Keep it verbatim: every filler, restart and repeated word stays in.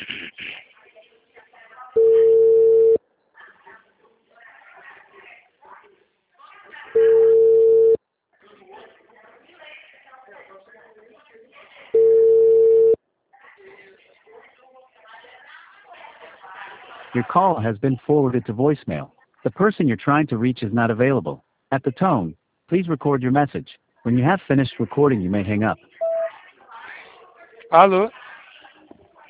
Your call has been forwarded to voicemail. The person you're trying to reach is not available. At the tone, please record your message. When you have finished recording, you may hang up. Alô?